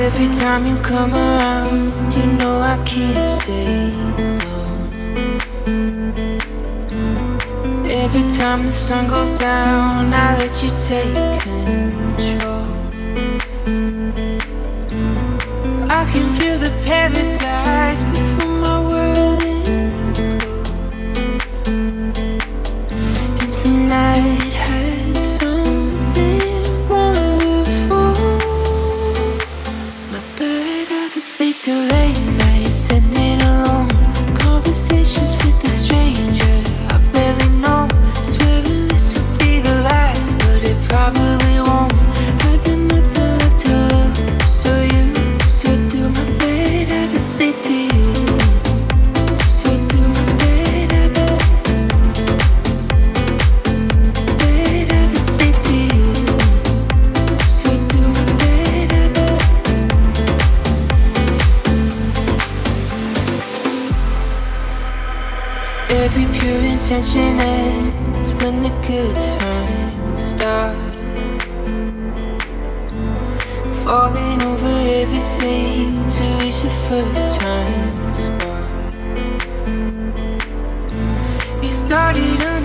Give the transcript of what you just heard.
Every time you come around, you know I can't say no. Every time the sun goes down, I let you take control. I can feel the paradise before my world implodes. And tonight had something wonderful. My bad habits stay till late nights, sitting alone. Conversations with a stranger I barely know. Swearing this will be the last, but it probably won't. I got nothing left to lose, so do my bad habits stay to you. So do my bad habits stay to you. So do my bad habits. Every pure intention ends when the good times start. Falling over everything to reach the first time spot. You started